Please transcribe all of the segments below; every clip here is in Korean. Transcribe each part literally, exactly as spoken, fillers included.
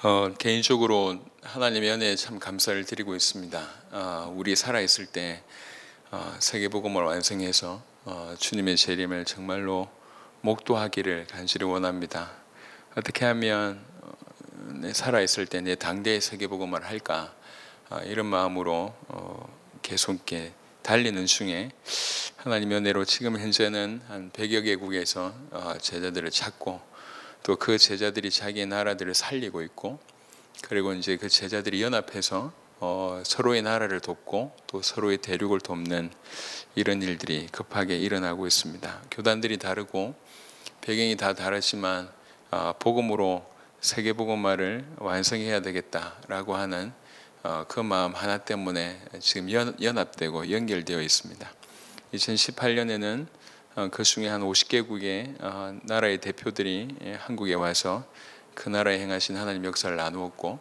어, 개인적으로 하나님의 은혜에 참 감사를 드리고 있습니다. 어, 우리 살아있을 때 어, 세계복음을 완성해서 어, 주님의 재림을 정말로 목도하기를 간절히 원합니다. 어떻게 하면 어, 내 살아있을 때 내 당대의 세계복음을 할까, 어, 이런 마음으로 어, 계속 이렇게 달리는 중에 하나님의 은혜로 지금 현재는 한 백여 개국에서 어, 제자들을 찾고, 또 그 제자들이 자기의 나라들을 살리고 있고, 그리고 이제 그 제자들이 연합해서 어, 서로의 나라를 돕고 또 서로의 대륙을 돕는 이런 일들이 급하게 일어나고 있습니다. 교단들이 다르고 배경이 다 다르지만 어, 복음으로 세계복음화를 완성해야 되겠다라고 하는 어, 그 마음 하나 때문에 지금 연, 연합되고 연결되어 있습니다. 이천십팔 년에는 어, 그 중에 한 오십 개국의 어, 나라의 대표들이 한국에 와서 그 나라에 행하신 하나님 역사를 나누었고,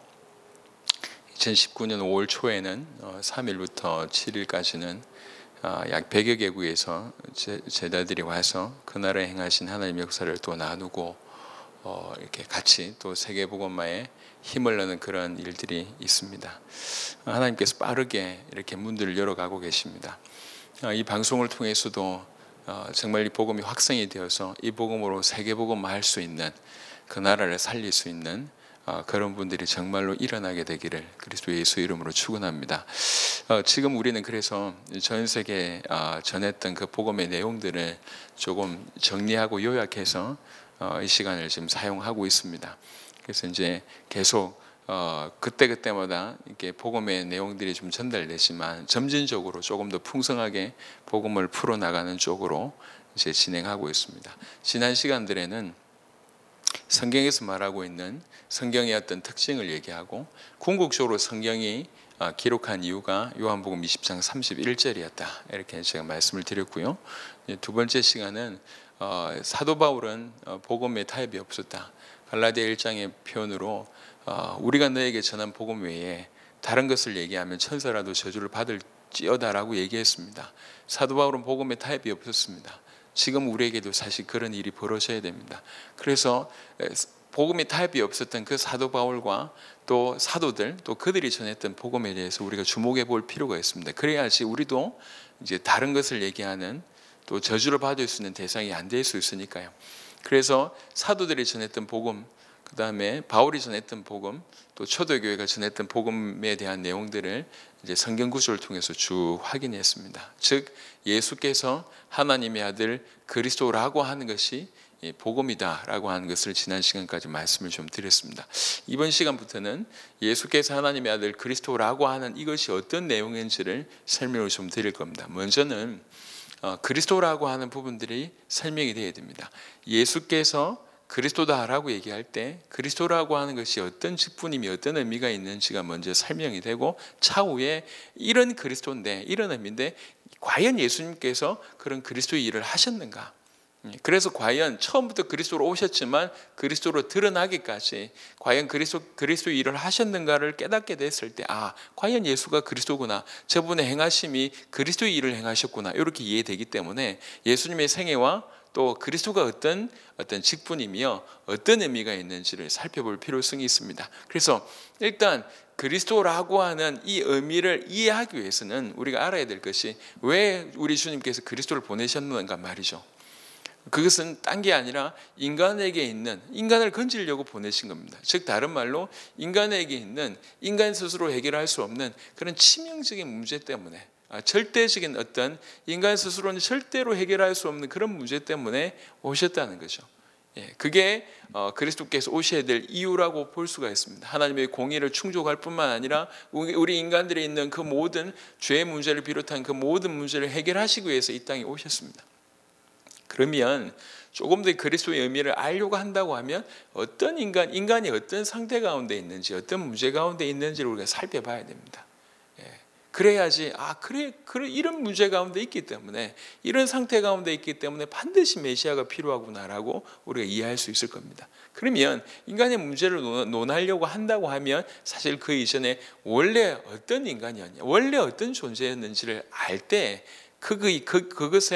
이천십구 년 오월 초에는 어, 삼 일부터 칠 일까지는 어, 약 백여 개국에서 제, 제자들이 와서 그 나라에 행하신 하나님 역사를 또 나누고 어, 이렇게 같이 또 세계복음화에 힘을 내는 그런 일들이 있습니다. 하나님께서 빠르게 이렇게 문들을 열어가고 계십니다. 어, 이 방송을 통해서도 어, 정말 이 복음이 확성이 되어서 이 복음으로 세계복음화 할 수 있는, 그 나라를 살릴 수 있는 어, 그런 분들이 정말로 일어나게 되기를 그리스도 예수 이름으로 축원합니다. 어, 지금 우리는 그래서 전 세계에 어, 전했던 그 복음의 내용들을 조금 정리하고 요약해서 어, 이 시간을 지금 사용하고 있습니다. 그래서 이제 계속 어, 그때 그때마다 이렇게 복음의 내용들이 좀 전달되지만 점진적으로 조금 더 풍성하게 복음을 풀어 나가는 쪽으로 이제 진행하고 있습니다. 지난 시간들에는 성경에서 말하고 있는 성경의 어떤 특징을 얘기하고, 궁극적으로 성경이 기록한 이유가 요한복음 이십 장 삼십일 절이었다, 이렇게 제가 말씀을 드렸고요. 두 번째 시간은 어, 사도 바울은 복음에 타협이 없었다, 갈라디아 일 장의 표현으로 어, 우리가 너에게 전한 복음 외에 다른 것을 얘기하면 천사라도 저주를 받을지어다라고 얘기했습니다. 사도 바울은 복음에 타협이 없었습니다. 지금 우리에게도 사실 그런 일이 벌어져야 됩니다. 그래서 복음에 타협이 없었던 그 사도 바울과 또 사도들, 또 그들이 전했던 복음에 대해서 우리가 주목해 볼 필요가 있습니다. 그래야지 우리도 이제 다른 것을 얘기하는, 또 저주를 받을 수 있는 대상이 안 될 수 있으니까요. 그래서 사도들이 전했던 복음, 그 다음에 바울이 전했던 복음, 또 초대교회가 전했던 복음에 대한 내용들을 이제 성경 구조를 통해서 쭉 확인했습니다. 즉 예수께서 하나님의 아들 그리스도라고 하는 것이 복음이다라고 하는 것을 지난 시간까지 말씀을 좀 드렸습니다. 이번 시간부터는 예수께서 하나님의 아들 그리스도라고 하는 이것이 어떤 내용인지를 설명을 좀 드릴 겁니다. 먼저는 어, 그리스도라고 하는 부분들이 설명이 되어야 됩니다. 예수께서 그리스도다라고 얘기할 때 그리스도라고 하는 것이 어떤 직분임이, 어떤 의미가 있는지가 먼저 설명이 되고, 차후에 이런 그리스도인데, 이런 의미인데 과연 예수님께서 그런 그리스도의 일을 하셨는가, 그래서 과연 처음부터 그리스도로 오셨지만 그리스도로 드러나기까지 과연 그리스도, 그리스도의 일을 하셨는가를 깨닫게 됐을 때, 아, 과연 예수가 그리스도구나, 저분의 행하심이 그리스도의 일을 행하셨구나, 이렇게 이해되기 때문에 예수님의 생애와 또 그리스도가 어떤 어떤 직분이며 어떤 의미가 있는지를 살펴볼 필요성이 있습니다. 그래서 일단 그리스도라고 하는 이 의미를 이해하기 위해서는 우리가 알아야 될 것이, 왜 우리 주님께서 그리스도를 보내셨는가 말이죠. 그것은 딴 게 아니라 인간에게 있는, 인간을 건지려고 보내신 겁니다. 즉 다른 말로 인간에게 있는, 인간 스스로 해결할 수 없는 그런 치명적인 문제 때문에, 절대적인 어떤 인간 스스로는 절대로 해결할 수 없는 그런 문제 때문에 오셨다는 거죠. 예, 그게 어, 그리스도께서 오셔야 될 이유라고 볼 수가 있습니다. 하나님의 공의를 충족할 뿐만 아니라 우리 인간들이 있는 그 모든 죄의 문제를 비롯한 그 모든 문제를 해결하시기 위해서 이 땅에 오셨습니다. 그러면 조금 더 그리스도의 의미를 알려고 한다고 하면 어떤 인간, 인간이 어떤 상태 가운데 있는지, 어떤 문제 가운데 있는지를 우리가 살펴봐야 됩니다. 그래야지, 아, 그래, 그래, 이런 문제 가운데 있기 때문에, 이런 상태 가운데 있기 때문에 반드시 메시아가 필요하구나라고 우리가 이해할 수 있을 겁니다. 그러면 인간의 문제를 논하려고 한다고 하면 사실 그 이전에 원래 어떤 인간이었냐, 원래 어떤 존재였는지를 알 때 그, 그, 그것에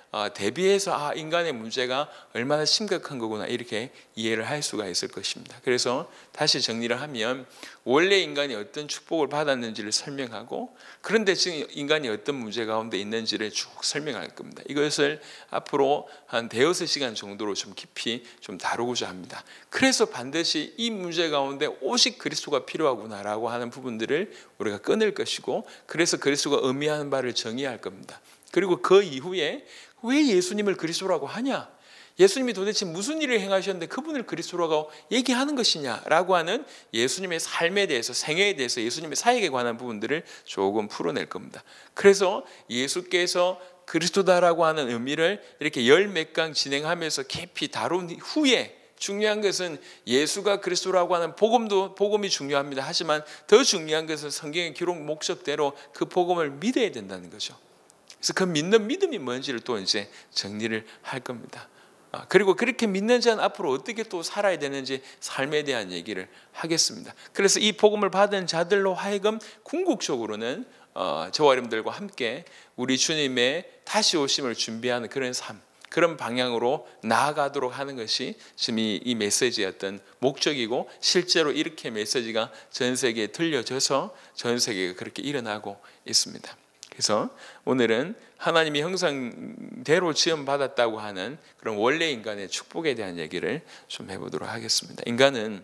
어, 대비해서 아, 인간의 문제가 얼마나 심각한 거구나 이렇게 이해를 할 수가 있을 것입니다. 그래서 다시 정리를 하면 원래 인간이 어떤 축복을 받았는지를 설명하고, 그런데 지금 인간이 어떤 문제 가운데 있는지를 쭉 설명할 겁니다. 이것을 앞으로 한 대여섯 시간 정도로 좀 깊이 좀 다루고자 합니다. 그래서 반드시 이 문제 가운데 오직 그리스도가 필요하구나라고 하는 부분들을 우리가 끊을 것이고, 그래서 그리스도가 의미하는 바를 정의할 겁니다. 그리고 그 이후에 왜 예수님을 그리스도라고 하냐, 예수님이 도대체 무슨 일을 행하셨는데 그분을 그리스도라고 얘기하는 것이냐라고 하는 예수님의 삶에 대해서, 생애에 대해서, 예수님의 사역에 관한 부분들을 조금 풀어낼 겁니다. 그래서 예수께서 그리스도다라고 하는 의미를 이렇게 열 몇 강 진행하면서 깊이 다룬 후에, 중요한 것은 예수가 그리스도라고 하는 복음도 복음이 중요합니다. 하지만 더 중요한 것은 성경의 기록 목적대로 그 복음을 믿어야 된다는 거죠. 그래서 그 믿는 믿음이 뭔지를 또 이제 정리를 할 겁니다. 그리고 그렇게 믿는 자는 앞으로 어떻게 또 살아야 되는지 삶에 대한 얘기를 하겠습니다. 그래서 이 복음을 받은 자들로 하여금 궁극적으로는 저와 여러분들과 함께 우리 주님의 다시 오심을 준비하는 그런 삶, 그런 방향으로 나아가도록 하는 것이 지금 이, 이 메시지였던 목적이고, 실제로 이렇게 메시지가 전 세계에 들려져서 전 세계가 그렇게 일어나고 있습니다. 그래서 오늘은 하나님이 형상대로 지음받았다고 하는 그런 원래 인간의 축복에 대한 얘기를 좀 해보도록 하겠습니다. 인간은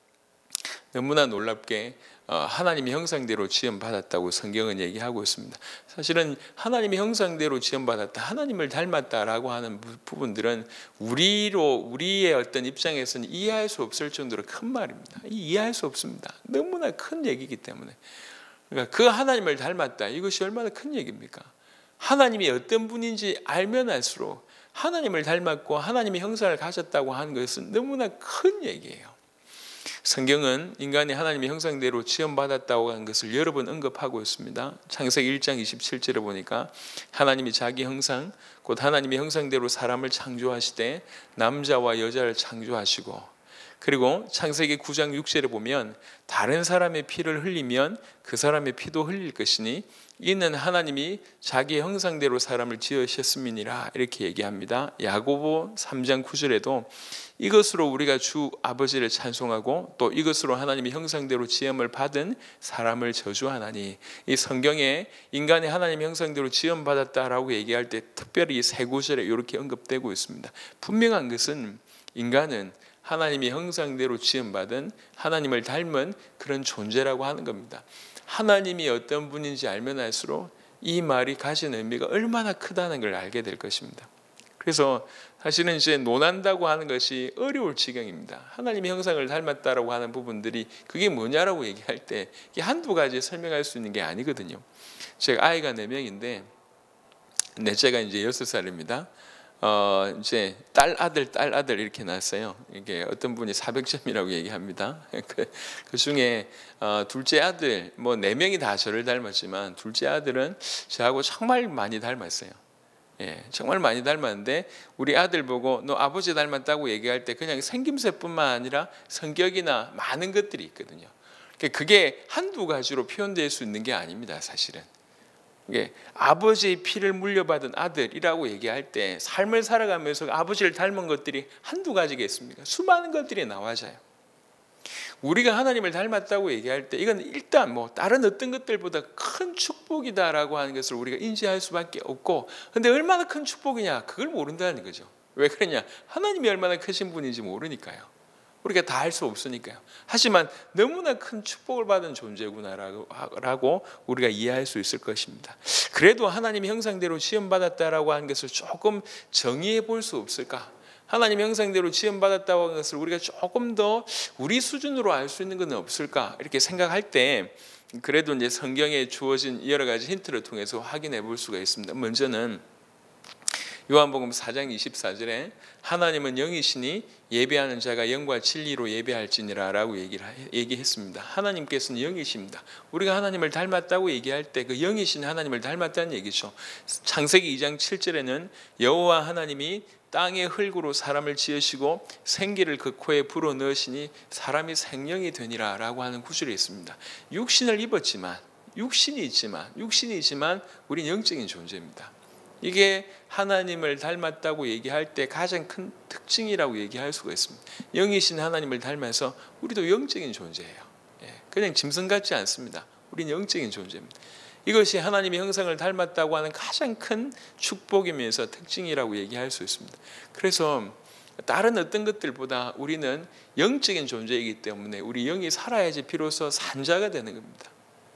너무나 놀랍게 하나님의 형상대로 지음받았다고 성경은 얘기하고 있습니다. 사실은 하나님의 형상대로 지음받았다, 하나님을 닮았다라고 하는 부분들은 우리로 우리의 어떤 입장에서는 이해할 수 없을 정도로 큰 말입니다. 이해할 수 없습니다. 너무나 큰 얘기이기 때문에. 그러니까 그 하나님을 닮았다, 이것이 얼마나 큰 얘기입니까? 하나님이 어떤 분인지 알면 알수록 하나님을 닮았고 하나님의 형상을 가졌다고 하는 것은 너무나 큰 얘기예요. 성경은 인간이 하나님의 형상대로 지음받았다고 하는 것을 여러 번 언급하고 있습니다. 창세기 일 장 이십칠 절에 보니까 하나님이 자기 형상, 곧 하나님의 형상대로 사람을 창조하시되 남자와 여자를 창조하시고, 그리고 창세기 구 장 육 절에 보면 다른 사람의 피를 흘리면 그 사람의 피도 흘릴 것이니 이는 하나님이 자기 형상대로 사람을 지으셨음이니라 이렇게 얘기합니다. 야고보 삼 장 구 절에도 이것으로 우리가 주 아버지를 찬송하고 또 이것으로 하나님의 형상대로 지음을 받은 사람을 저주하나니, 이 성경에 인간이 하나님의 형상대로 지음받았다라고 얘기할 때 특별히 이 세 구절에 이렇게 언급되고 있습니다. 분명한 것은 인간은 하나님의 형상대로 지음받은 하나님을 닮은 그런 존재라고 하는 겁니다. 하나님이 어떤 분인지 알면 알수록 이 말이 가진 의미가 얼마나 크다는 걸 알게 될 것입니다. 그래서 사실은 이제 논한다고 하는 것이 어려울 지경입니다. 하나님의 형상을 닮았다라고 하는 부분들이 그게 뭐냐라고 얘기할 때 이게 한두 가지 설명할 수 있는 게 아니거든요. 제가 아이가 네 명인데 넷째가 이제 여섯 살입니다. 어 이제 딸 아들 딸 아들 이렇게 낳았어요. 이게 어떤 분이 사백 점이라고 얘기합니다. 그, 그 중에 어, 둘째 아들 뭐 네 명이 다 저를 닮았지만 둘째 아들은 저하고 정말 많이 닮았어요. 예, 정말 많이 닮았는데 우리 아들 보고 너 아버지 닮았다고 얘기할 때 그냥 생김새뿐만 아니라 성격이나 많은 것들이 있거든요. 그게 한두 가지로 표현될 수 있는 게 아닙니다, 사실은. 이게 아버지의 피를 물려받은 아들이라고 얘기할 때 삶을 살아가면서 아버지를 닮은 것들이 한두 가지겠습니까? 수많은 것들이 나와져요. 우리가 하나님을 닮았다고 얘기할 때 이건 일단 뭐 다른 어떤 것들보다 큰 축복이다라고 하는 것을 우리가 인지할 수밖에 없고, 근데 얼마나 큰 축복이냐 그걸 모른다는 거죠. 왜 그러냐? 하나님이 얼마나 크신 분인지 모르니까요. 우리가 다 할 수 없으니까요. 하지만 너무나 큰 축복을 받은 존재구나라고 우리가 이해할 수 있을 것입니다. 그래도 하나님의 형상대로 지음받았다라고 하는 것을 조금 정의해 볼 수 없을까? 하나님의 형상대로 지음받았다고 하는 것을 우리가 조금 더 우리 수준으로 알 수 있는 건 없을까? 이렇게 생각할 때 그래도 이제 성경에 주어진 여러 가지 힌트를 통해서 확인해 볼 수가 있습니다. 먼저는 요한복음 사 장 이십사 절에 하나님은 영이시니 예배하는 자가 영과 진리로 예배할지니라 라고 얘기를, 얘기했습니다. 하나님께서는 영이십니다. 우리가 하나님을 닮았다고 얘기할 때 그 영이신 하나님을 닮았다는 얘기죠. 창세기 이 장 칠 절에는 여호와 하나님이 땅의 흙으로 사람을 지으시고 생기를 그 코에 불어넣으시니 사람이 생명이 되니라 라고 하는 구절이 있습니다. 육신을 입었지만 육신이 있지만 육신이 있지만 우리는 영적인 존재입니다. 이게 하나님을 닮았다고 얘기할 때 가장 큰 특징이라고 얘기할 수가 있습니다. 영이신 하나님을 닮아서 우리도 영적인 존재예요. 그냥 짐승 같지 않습니다. 우리는 영적인 존재입니다. 이것이 하나님의 형상을 닮았다고 하는 가장 큰 축복이면서 특징이라고 얘기할 수 있습니다. 그래서 다른 어떤 것들보다 우리는 영적인 존재이기 때문에 우리 영이 살아야지 비로소 산자가 되는 겁니다.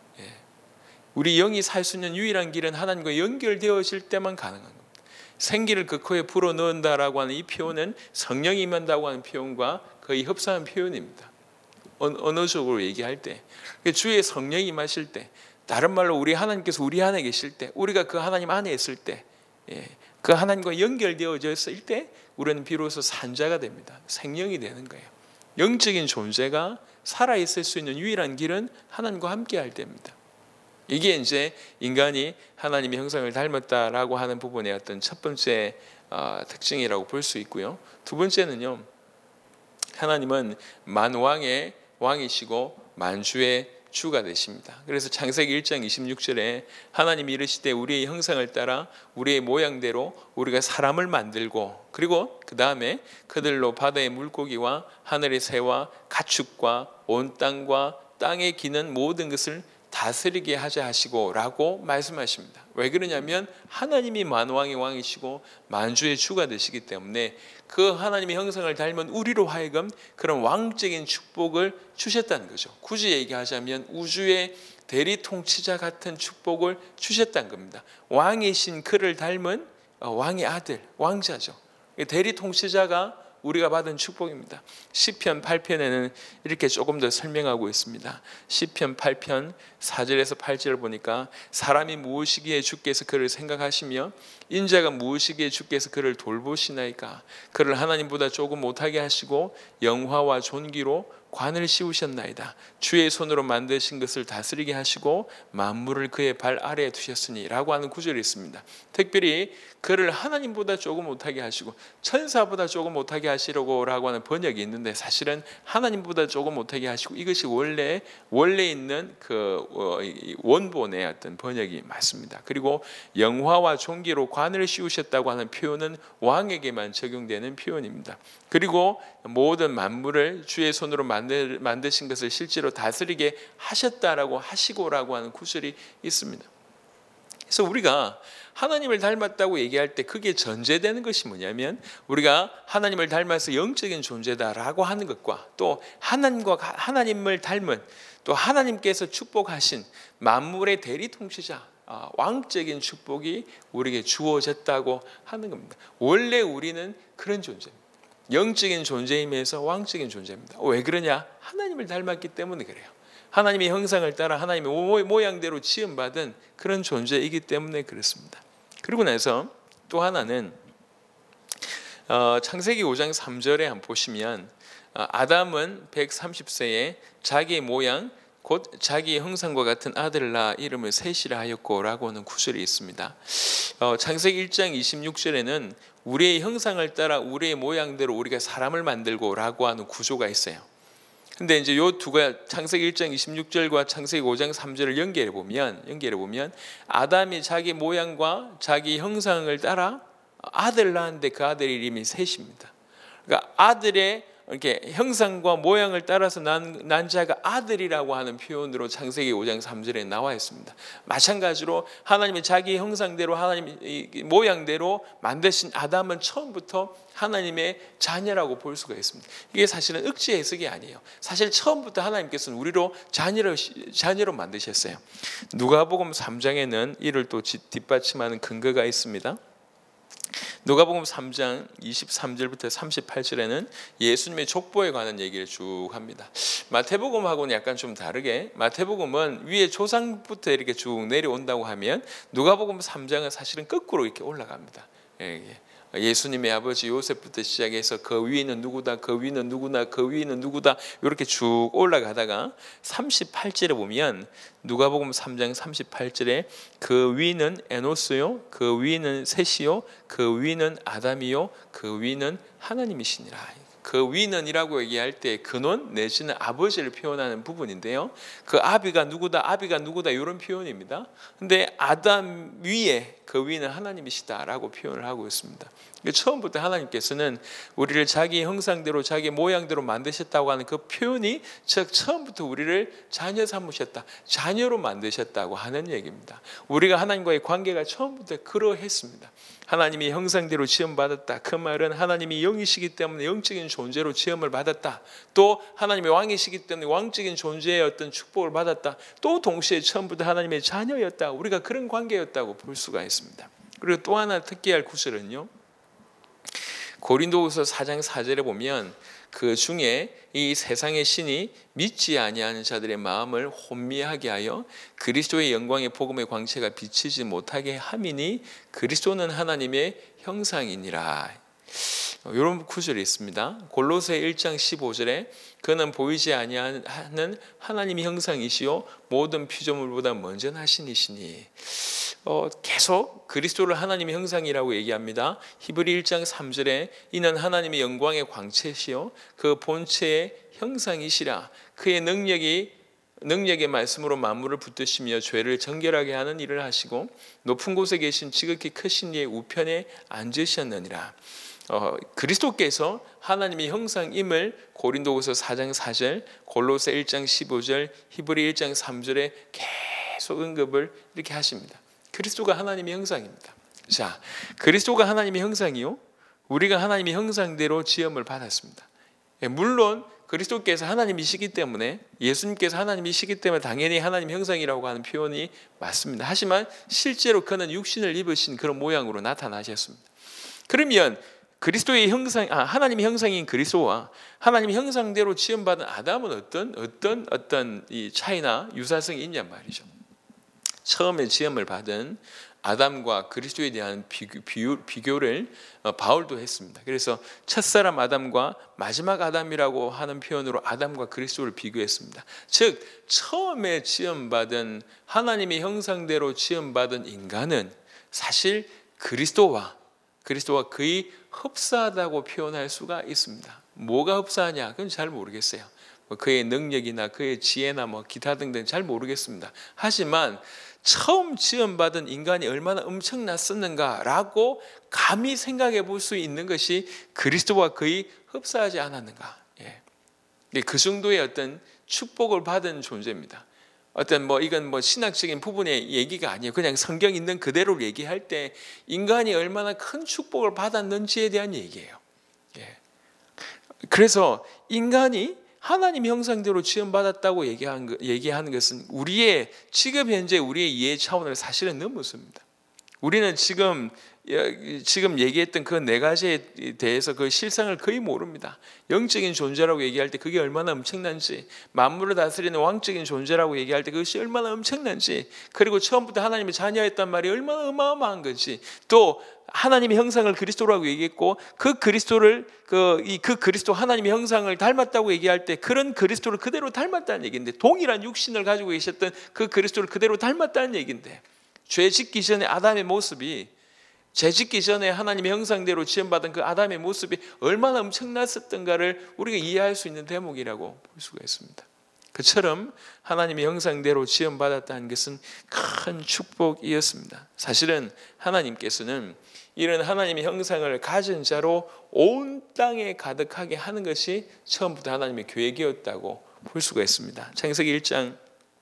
우리 영이 살 수 있는 유일한 길은 하나님과 연결되어질 때만 가능한 겁니다. 생기를 그 코에 불어넣는다라고 하는 이 표현은 성령이 임한다고 하는 표현과 거의 흡사한 표현입니다. 언어적으로 얘기할 때 주의 성령이 임하실 때, 다른 말로 우리 하나님께서 우리 안에 계실 때, 우리가 그 하나님 안에 있을 때, 그 하나님과 연결되어져 있을 때 우리는 비로소 산자가 됩니다. 생명이 되는 거예요. 영적인 존재가 살아있을 수 있는 유일한 길은 하나님과 함께 할 때입니다. 이게 이제 인간이 하나님의 형상을 닮았다라고 하는 부분의 어떤 첫 번째 특징이라고 볼 수 있고요. 두 번째는요, 하나님은 만왕의 왕이시고 만주의 주가 되십니다. 그래서 창세기 일 장 이십육 절에 하나님이 이르시되 우리의 형상을 따라 우리의 모양대로 우리가 사람을 만들고, 그리고 그 다음에 그들로 바다의 물고기와 하늘의 새와 가축과 온 땅과 땅에 기는 모든 것을 다스리게 하자 하시고 라고 말씀하십니다. 왜 그러냐면 하나님이 만왕의 왕이시고 만주의 주가 되시기 때문에 그 하나님의 형상을 닮은 우리로 하여금 그런 왕적인 축복을 주셨다는 거죠. 굳이 얘기하자면 우주의 대리 통치자 같은 축복을 주셨다는 겁니다. 왕이신 그를 닮은 왕의 아들, 왕자죠. 대리 통치자가 우리가 받은 축복입니다. 시편 팔 편에는 이렇게 조금 더 설명하고 있습니다. 시편 팔 편 사 절에서 팔 절을 보니까 사람이 무엇이기에 주께서 그를 생각하시며 인자가 무엇이기에 주께서 그를 돌보시나이까. 그를 하나님보다 조금 못하게 하시고 영화와 존귀로 관을 씌우셨나이다. 주의 손으로 만드신 것을 다스리게 하시고 만물을 그의 발 아래에 두셨으니 라고 하는 구절이 있습니다. 특별히 그를 하나님보다 조금 못하게 하시고 천사보다 조금 못하게 하시려고 라고 하는 번역이 있는데, 사실은 하나님보다 조금 못하게 하시고 이것이 원래 원래 있는 그 원본의 어떤 번역이 맞습니다. 그리고 영화와 존귀로 관을 씌우셨다고 하는 표현은 왕에게만 적용되는 표현입니다. 그리고 모든 만물을 주의 손으로 만들, 만드신 것을 실제로 다스리게 하셨다라고 하시고라고 하는 구절이 있습니다. 그래서 우리가 하나님을 닮았다고 얘기할 때 그게 전제되는 것이 뭐냐면 우리가 하나님을 닮아서 영적인 존재다라고 하는 것과 또 하나님과 하나님을 닮은 또 하나님께서 축복하신 만물의 대리 통치자 왕적인 축복이 우리에게 주어졌다고 하는 겁니다. 원래 우리는 그런 존재입니다. 영적인 존재이면서 왕적인 존재입니다. 왜 그러냐? 하나님을 닮았기 때문에 그래요. 하나님의 형상을 따라 하나님의 모양대로 지음받은 그런 존재이기 때문에 그렇습니다. 그리고 나서 또 하나는 어, 창세기 오 장 삼 절에 한번 보시면 어, 아담은 백삼십 세에 자기의 모양 곧 자기의 형상과 같은 아들을 낳아 이름을 셋이라 하였고 라고 하는 구절이 있습니다. 어, 창세기 일 장 이십육 절에는 우리의 형상을 따라 우리의 모양대로 우리가 사람을 만들고 라고 하는 구조가 있어요. 근데 이제 요 두가 창세기 일 장 이십육 절과 창세기 오 장 삼 절을 연결해 보면 연결해 보면 아담이 자기 모양과 자기 형상을 따라 아들을 낳았는데 그 아들의 이름이 셋입니다. 그러니까 아들의 이렇게 형상과 모양을 따라서 난, 난 자가 아들이라고 하는 표현으로 창세기 오 장 삼 절에 나와 있습니다. 마찬가지로 하나님이 자기 형상대로 하나님의 모양대로 만드신 아담은 처음부터 하나님의 자녀라고 볼 수가 있습니다. 이게 사실은 억지 해석이 아니에요. 사실 처음부터 하나님께서는 우리로 자녀로, 자녀로 만드셨어요. 누가복음 삼 장에는 이를 또 뒷받침하는 근거가 있습니다. 누가복음 삼 장 이십삼 절부터 삼십팔 절에는 예수님의 족보에 관한 얘기를 쭉 합니다. 마태복음하고는 약간 좀 다르게 마태복음은 위에 조상부터 이렇게 쭉 내려온다고 하면 누가복음 삼 장은 사실은 거꾸로 이렇게 올라갑니다. 예수님의 아버지 요셉부터 시작해서 그 위는 누구다, 그 위는 누구나, 그 위는 누구다 이렇게 쭉 올라가다가 삼십팔 절에 보면 누가복음 삼 장 삼십팔 절에 그 위는 에노스요, 그 위는 셋이요, 그 위는 아담이요, 그 위는 하나님이시니라. 그 위는이라고 얘기할 때 근원 내지는 아버지를 표현하는 부분인데요. 그 아비가 누구다, 아비가 누구다 이런 표현입니다. 근데 아담 위에 그 위는 하나님이시다라고 표현을 하고 있습니다. 처음부터 하나님께서는 우리를 자기 형상대로 자기 모양대로 만드셨다고 하는 그 표현이 즉 처음부터 우리를 자녀 삼으셨다, 자녀로 만드셨다고 하는 얘기입니다. 우리가 하나님과의 관계가 처음부터 그러했습니다. 하나님이 형상대로 지음받았다. 그 말은 하나님이 영이시기 때문에 영적인 존재로 지음을 받았다. 또 하나님이 왕이시기 때문에 왕적인 존재의 어떤 축복을 받았다. 또 동시에 처음부터 하나님의 자녀였다. 우리가 그런 관계였다고 볼 수가 있습니다. 그리고 또 하나 특기할 구절은요, 고린도후서 사 장 사 절에 보면 그 중에 이 세상의 신이 믿지 아니하는 자들의 마음을 혼미하게 하여 그리스도의 영광의 복음의 광채가 비치지 못하게 함이니 그리스도는 하나님의 형상이니라. 이런 구절이 있습니다. 골로새 일 장 십오 절에 그는 보이지 아니하는 하나님의 형상이시요 모든 피조물보다 먼저 나신 이시니, 어, 계속 그리스도를 하나님의 형상이라고 얘기합니다. 히브리 일 장 삼 절에 이는 하나님의 영광의 광채시요 그 본체의 형상이시라. 그의 능력이 능력의 말씀으로 만물을 붙드시며 죄를 정결하게 하는 일을 하시고 높은 곳에 계신 지극히 크신 이의 우편에 앉으셨느니라. 어, 그리스도께서 하나님의 형상임을 고린도후서 사 장 사 절, 골로새 일 장 십오 절, 히브리 일 장 삼 절에 계속 언급을 이렇게 하십니다. 그리스도가 하나님의 형상입니다. 자, 그리스도가 하나님의 형상이요, 우리가 하나님의 형상대로 지음을 받았습니다. 물론 그리스도께서 하나님이시기 때문에, 예수님께서 하나님이시기 때문에 당연히 하나님 형상이라고 하는 표현이 맞습니다. 하지만 실제로 그는 육신을 입으신 그런 모양으로 나타나셨습니다. 그러면 그리스도의 형상, 아, 하나님의 형상인 그리스도와 하나님의 형상대로 지음받은 아담은 어떤 어떤 어떤 이 차이나 유사성이 있냔 말이죠. 처음에 지음을 받은 아담과 그리스도에 대한 비교, 비교, 비교를 바울도 했습니다. 그래서 첫사람 아담과 마지막 아담이라고 하는 표현으로 아담과 그리스도를 비교했습니다. 즉 처음에 지음받은 하나님의 형상대로 지음받은 인간은 사실 그리스도와 그리스도와 거의 흡사하다고 표현할 수가 있습니다. 뭐가 흡사하냐? 그건 잘 모르겠어요. 뭐 그의 능력이나 그의 지혜나 뭐 기타 등등 잘 모르겠습니다. 하지만 처음 지음받은 인간이 얼마나 엄청났었는가라고 감히 생각해 볼 수 있는 것이 그리스도와 거의 흡사하지 않았는가. 예. 그 정도의 어떤 축복을 받은 존재입니다. 어떤 뭐 이건 뭐 신학적인 부분의 얘기가 아니에요. 그냥 성경 있는 그대로 얘기할 때 인간이 얼마나 큰 축복을 받았는지에 대한 얘기예요. 예. 그래서 인간이 하나님 형상대로 지음받았다고 얘기한, 얘기하는 것은 우리의 지금 현재 우리의 이해 차원을 사실은 넘었습니다. 우리는 지금 지금 얘기했던 그 네 가지에 대해서 그 실상을 거의 모릅니다. 영적인 존재라고 얘기할 때 그게 얼마나 엄청난지, 만물을 다스리는 왕적인 존재라고 얘기할 때 그것이 얼마나 엄청난지, 그리고 처음부터 하나님의 자녀였단 말이 얼마나 어마어마한 건지, 또 하나님의 형상을 그리스도라고 얘기했고 그 그리스도를 그, 이, 그 그리스도 하나님의 형상을 닮았다고 얘기할 때 그런 그리스도를 그대로 닮았다는 얘기인데, 동일한 육신을 가지고 계셨던 그 그리스도를 그대로 닮았다는 얘기인데, 죄 짓기 전에 아담의 모습이, 죄 짓기 전에 하나님의 형상대로 지음받은 그 아담의 모습이 얼마나 엄청났었던가를 우리가 이해할 수 있는 대목이라고 볼 수가 있습니다. 그처럼 하나님의 형상대로 지음받았다는 것은 큰 축복이었습니다. 사실은 하나님께서는 이런 하나님의 형상을 가진 자로 온 땅에 가득하게 하는 것이 처음부터 하나님의 계획이었다고 볼 수가 있습니다. 창세기 일 장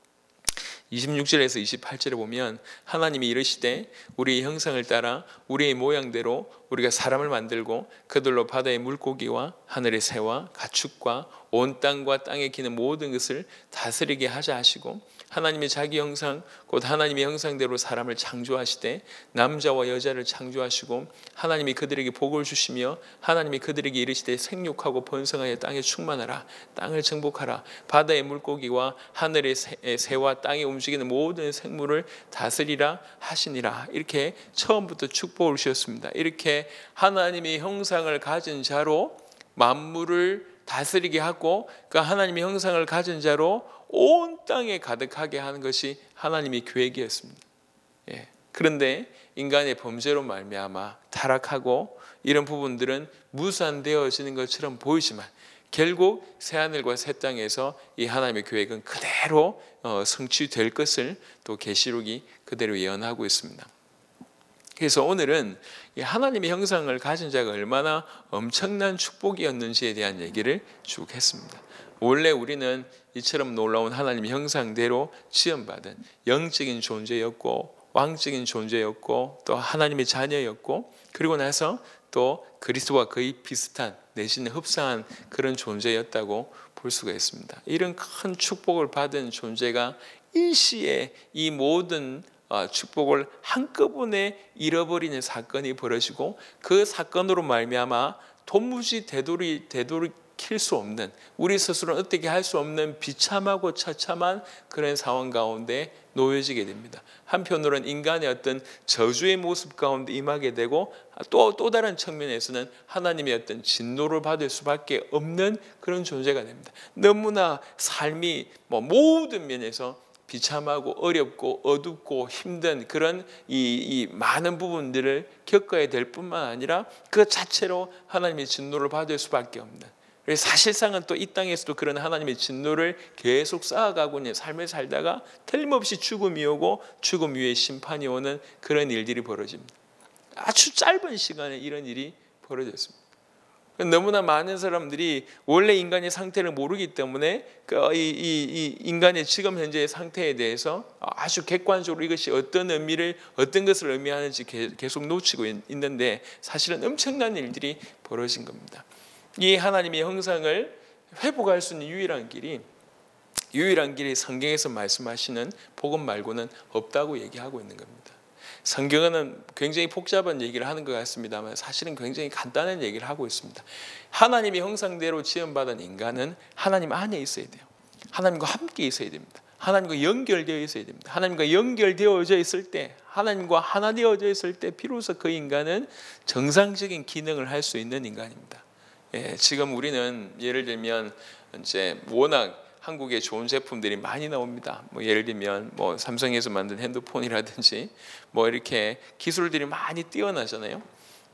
이십육 절에서 이십팔 절에 보면 하나님이 이르시되 우리의 형상을 따라 우리의 모양대로 우리가 사람을 만들고 그들로 바다의 물고기와 하늘의 새와 가축과 온 땅과 땅에 기는 모든 것을 다스리게 하자 하시고, 하나님의 자기 형상 곧 하나님의 형상대로 사람을 창조하시되 남자와 여자를 창조하시고 하나님이 그들에게 복을 주시며 하나님이 그들에게 이르시되 생육하고 번성하여 땅에 충만하라, 땅을 정복하라, 바다의 물고기와 하늘의 새와 땅에 움직이는 모든 생물을 다스리라 하시니라. 이렇게 처음부터 축복을 주셨습니다. 이렇게 하나님의 형상을 가진 자로 만물을 다스리게 하고 그 하나님의 형상을 가진 자로 온 땅에 가득하게 하는 것이 하나님의 계획이었습니다. 예. 그런데 인간의 범죄로 말미암아 타락하고 이런 부분들은 무산되어지는 것처럼 보이지만 결국 새하늘과 새 땅에서 이 하나님의 계획은 그대로 성취될 것을 또 계시록이 그대로 예언하고 있습니다. 그래서 오늘은 이 하나님의 형상을 가진 자가 얼마나 엄청난 축복이었는지에 대한 얘기를 쭉 했습니다. 원래 우리는 이처럼 놀라운 하나님의 형상대로 지음받은 영적인 존재였고 왕적인 존재였고 또 하나님의 자녀였고 그리고 나서 또 그리스도와 거의 비슷한 내지는 흡사한 그런 존재였다고 볼 수가 있습니다. 이런 큰 축복을 받은 존재가 일시에 이 모든 축복을 한꺼번에 잃어버리는 사건이 벌어지고 그 사건으로 말미암아 도무지 되돌이 되돌이킬 수 없는 우리 스스로는 어떻게 할 수 없는 비참하고 처참한 그런 상황 가운데 놓여지게 됩니다. 한편으로는 인간의 어떤 저주의 모습 가운데 임하게 되고 또, 또 다른 측면에서는 하나님의 어떤 진노를 받을 수밖에 없는 그런 존재가 됩니다. 너무나 삶이 뭐 모든 면에서 비참하고 어렵고 어둡고 힘든 그런 이, 이 많은 부분들을 겪어야 될 뿐만 아니라 그 자체로 하나님의 진노를 받을 수밖에 없는, 사실상은 또 이 땅에서도 그런 하나님의 진노를 계속 쌓아가고 있는 삶을 살다가 틀림없이 죽음이 오고 죽음 위에 심판이 오는 그런 일들이 벌어집니다. 아주 짧은 시간에 이런 일이 벌어졌습니다. 너무나 많은 사람들이 원래 인간의 상태를 모르기 때문에 이, 이, 이 인간의 지금 현재의 상태에 대해서 아주 객관적으로 이것이 어떤 의미를 어떤 것을 의미하는지 계속 놓치고 있는데 사실은 엄청난 일들이 벌어진 겁니다. 이 하나님의 형상을 회복할 수 있는 유일한 길이 유일한 길이 성경에서 말씀하시는 복음 말고는 없다고 얘기하고 있는 겁니다. 성경은 굉장히 복잡한 얘기를 하는 것 같습니다만 사실은 굉장히 간단한 얘기를 하고 있습니다. 하나님의 형상대로 지음받은 인간은 하나님 안에 있어야 돼요. 하나님과 함께 있어야 됩니다. 하나님과 연결되어 있어야 됩니다. 하나님과 연결되어져 있을 때, 하나님과 하나 되어져 있을 때 비로소 그 인간은 정상적인 기능을 할 수 있는 인간입니다. 예, 지금 우리는 예를 들면 이제 워낙 한국에 좋은 제품들이 많이 나옵니다. 뭐 예를 들면 뭐 삼성에서 만든 핸드폰이라든지 뭐 이렇게 기술들이 많이 뛰어나잖아요.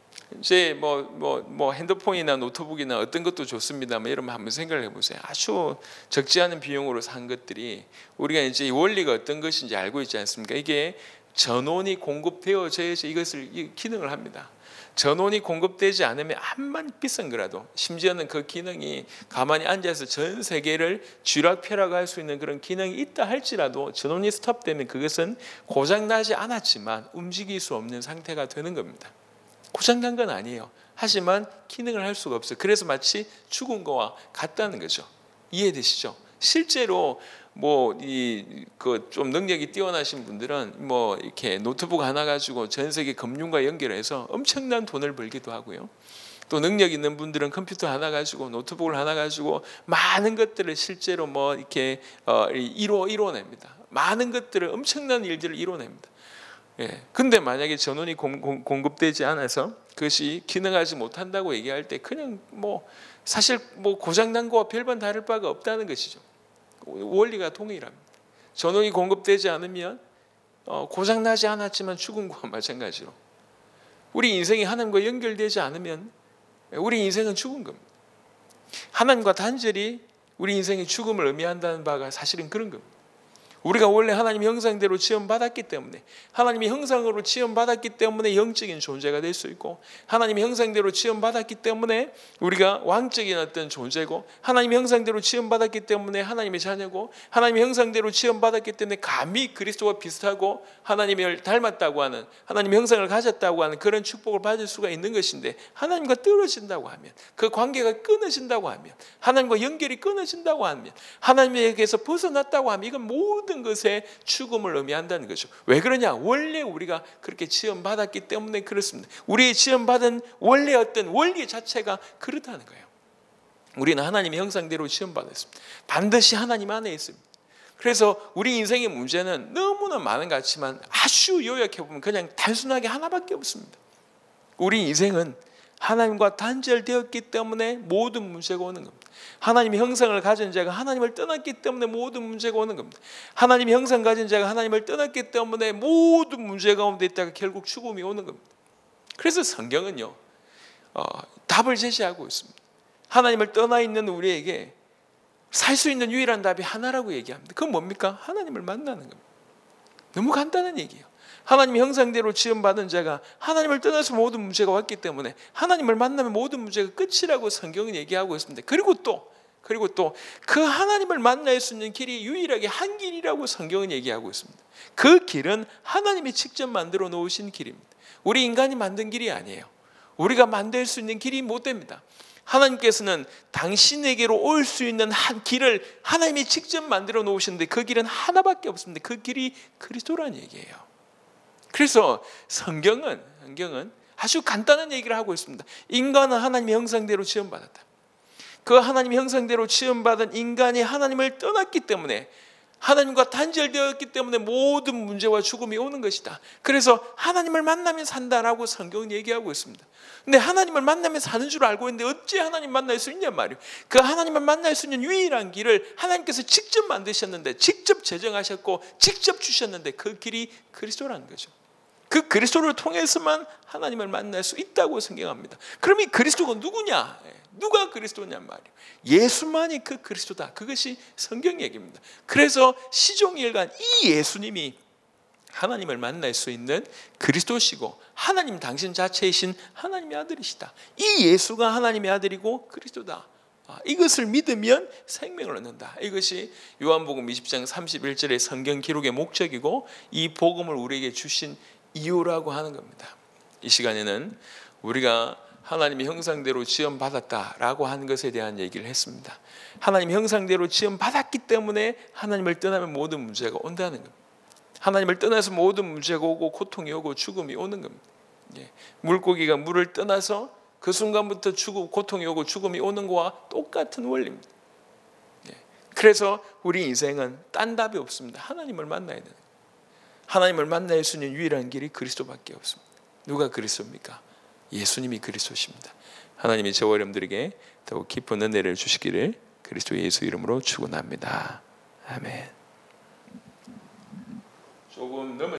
이제 뭐 뭐 뭐 핸드폰이나 노트북이나 어떤 것도 좋습니다만 여러분 한번 생각을 해보세요. 아주 적지 않은 비용으로 산 것들이 우리가 이제 원리가 어떤 것인지 알고 있지 않습니까? 이게 전원이 공급되어져야지 이것을 이 기능을 합니다. 전원이 공급되지 않으면 암만 비싼 거라도 심지어는 그 기능이 가만히 앉아서 전 세계를 쥐락펴락할 수 있는 그런 기능이 있다 할지라도 전원이 스톱되면 그것은 고장나지 않았지만 움직일 수 없는 상태가 되는 겁니다. 고장난 건 아니에요. 하지만 기능을 할 수가 없어요. 그래서 마치 죽은 거와 같다는 거죠. 이해되시죠? 실제로 뭐 이 그 좀 능력이 뛰어나신 분들은 뭐 이렇게 노트북 하나 가지고 전 세계 금융과 연결해서 엄청난 돈을 벌기도 하고요. 또 능력 있는 분들은 컴퓨터 하나 가지고 노트북을 하나 가지고 많은 것들을 실제로 뭐 이렇게 어 이뤄 이뤄냅니다. 많은 것들을 엄청난 일들을 이뤄냅니다. 예. 근데 만약에 전원이 공, 공, 공급되지 않아서 그것이 기능하지 못한다고 얘기할 때 그냥 뭐 사실 뭐 고장난 거와 별반 다를 바가 없다는 것이죠. 원리가 동일합니다. 전원이 공급되지 않으면 고장나지 않았지만 죽은 거와 마찬가지로 우리 인생이 하나님과 연결되지 않으면 우리 인생은 죽은 겁니다. 하나님과 단절이 우리 인생의 죽음을 의미한다는 바가 사실은 그런 겁니다. 우리가 원래 하나님의 형상대로 지음받았기 때문에 하나님의 형상으로 지음받았기 때문에 영적인 존재가 될 수 있고 하나님의 형상대로 지음받았기 때문에 우리가 왕적인 어떤 존재고 하나님의 형상대로 지음받았기 때문에 하나님의 자녀고 하나님의 형상대로 지음받았기 때문에 감히 그리스도와 비슷하고 하나님을 닮았다고 하는 하나님의 형상을 가졌다고 하는 그런 축복을 받을 수가 있는 것인데 하나님과 떨어진다고 하면 그 관계가 끊어진다고 하면 하나님과 연결이 끊어진다고 하면 하나님에게서 벗어났다고 하면 이건 모든 것에 죽음을 의미한다는 거죠. 왜 그러냐? 원래 우리가 그렇게 지음받았기 때문에 그렇습니다. 우리의 지음받은 원래 어떤 원리 자체가 그렇다는 거예요. 우리는 하나님의 형상대로 지음받았습니다. 반드시 하나님 안에 있습니다. 그래서 우리 인생의 문제는 너무나 많은 것 같지만 아주 요약해보면 그냥 단순하게 하나밖에 없습니다. 우리 인생은 하나님과 단절되었기 때문에 모든 문제가 오는 겁니다. 하나님의 형상을 가진 자가 하나님을 떠났기 때문에 모든 문제가 오는 겁니다. 하나님의 형상 가진 자가 하나님을 떠났기 때문에 모든 문제 가운데 있다가 결국 죽음이 오는 겁니다. 그래서 성경은요, 어, 답을 제시하고 있습니다. 하나님을 떠나 있는 우리에게 살 수 있는 유일한 답이 하나라고 얘기합니다. 그건 뭡니까? 하나님을 만나는 겁니다. 너무 간단한 얘기예요. 하나님의 형상대로 지음받은 자가 하나님을 떠나서 모든 문제가 왔기 때문에 하나님을 만나면 모든 문제가 끝이라고 성경은 얘기하고 있습니다. 그리고 또 그리고 또 그 하나님을 만날 수 있는 길이 유일하게 한 길이라고 성경은 얘기하고 있습니다. 그 길은 하나님이 직접 만들어 놓으신 길입니다. 우리 인간이 만든 길이 아니에요. 우리가 만들 수 있는 길이 못 됩니다. 하나님께서는 당신에게로 올 수 있는 한 길을 하나님이 직접 만들어 놓으셨는데 그 길은 하나밖에 없습니다. 그 길이 그리스도라는 얘기예요. 그래서 성경은 성경은 아주 간단한 얘기를 하고 있습니다. 인간은 하나님의 형상대로 지음받았다. 그 하나님의 형상대로 지음받은 인간이 하나님을 떠났기 때문에 하나님과 단절되었기 때문에 모든 문제와 죽음이 오는 것이다. 그래서 하나님을 만나면 산다라고 성경은 얘기하고 있습니다. 근데 하나님을 만나면 사는 줄 알고 있는데 어찌 하나님 만날 수 있냔 말이에요. 그 하나님을 만날 수 있는 유일한 길을 하나님께서 직접 만드셨는데, 직접 제정하셨고 직접 주셨는데 그 길이 그리스도라는 거죠. 그 그리스도를 통해서만 하나님을 만날 수 있다고 성경합니다. 그럼 이 그리스도가 누구냐? 누가 그리스도냔 말이에요. 예수만이 그 그리스도다. 그것이 성경 얘기입니다. 그래서 시종일관 이 예수님이 하나님을 만날 수 있는 그리스도시고 하나님 당신 자체이신 하나님의 아들이시다. 이 예수가 하나님의 아들이고 그리스도다. 이것을 믿으면 생명을 얻는다. 이것이 요한복음 이십 장 삼십일 절의 성경 기록의 목적이고 이 복음을 우리에게 주신 이유라고 하는 겁니다. 이 시간에는 우리가 하나님의 형상대로 지음받았다라고 하는 것에 대한 얘기를 했습니다. 하나님의 형상대로 지음받았기 때문에 하나님을 떠나면 모든 문제가 온다는 겁니다. 하나님을 떠나서 모든 문제가 오고 고통이 오고 죽음이 오는 겁니다. 예. 물고기가 물을 떠나서 그 순간부터 죽고 고통이 오고 죽음이 오는 거와 똑같은 원리입니다. 예. 그래서 우리 인생은 딴 답이 없습니다. 하나님을 만나야 되는 거예요. 하나님을 만날 수 있는 유일한 길이 그리스도밖에 없습니다. 누가 그리스도입니까? 예수님이 그리스도십니다. 하나님이 저와 여러분들에게 더욱 깊은 은혜를 주시기를 그리스도 예수 이름으로 축원합니다. 아멘. 조금 넘어